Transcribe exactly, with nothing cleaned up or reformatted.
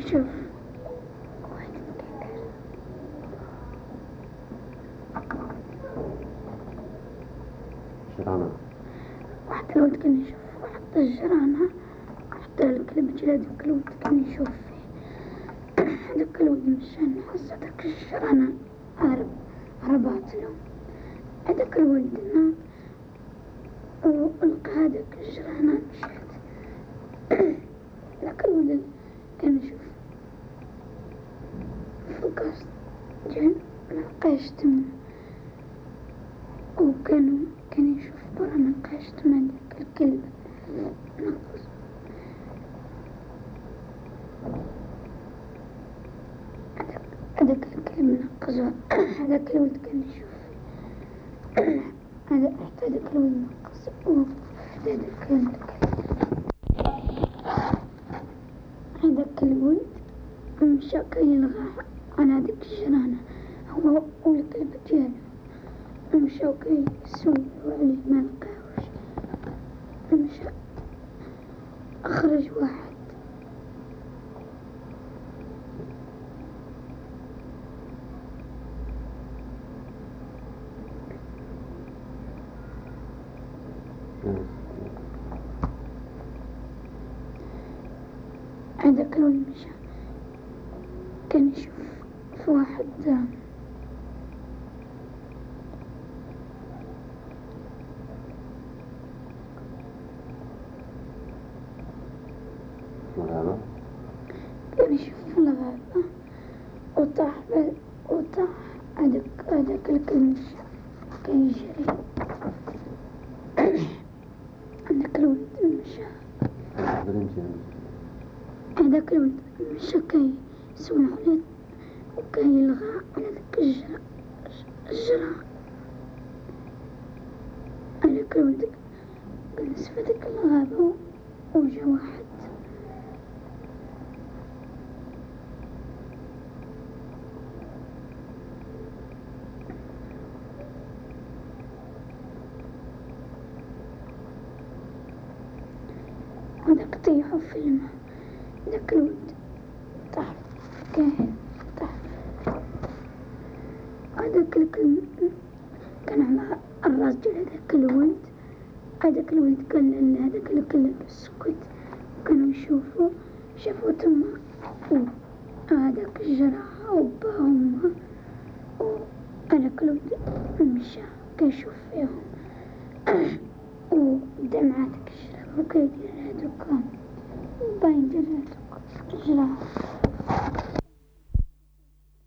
يشوف جرانة. واحد الولد كان يشوف واحد الجرانة، حتى الكلب جا هذاك الولد كان يشوف فيه. هذاك الولد مشى نحس هذاك الجرانة هرب هرباتلو. هذاك الولد ناض ولقى هذاك الجرانة مشات. هذاك الولد كان يشوف في القصر جا ملقاش تما، وكان كان يشوف برا ملقاش تما داك الكلب نقص. هذاك الكلب نقص. هذاك الولد كان يشوف هذا حتى هذاك الولد نقص وحتى هذاك هذاك الولد مشى كيلغى على هذيك الجرانة هو والكلب ديالو، مشاو كيسولو عليه ملقاوش. مشى أخرج واحد هذاك الولد مشى كان يشوف في واحد الغابة. كان يشوف في الغابة وطاح وطاح هذاك هذاك الكلب مشى كيجري. هذاك الولد مشى هذاك الولد مشى كيسول عليه وكيلغى على داك الجرا الجرا. هذاك الولد جلس في ديك الغابة وجا واحد وداك طيحو في الماء. داك الولد طاح كاين طاح. هذاك الكلب كان على الراس ديال هذاك الولد. هذاك الولد قال لهذاك الكلب اسكت، كانوا يشوفوا شافوا تما هذاك الجرح وبا هما، وهذاك الولد مشى كيشوف فيهم وبدا مع داك الجرح وكيدير هادوك باين دير هادوك الجرح.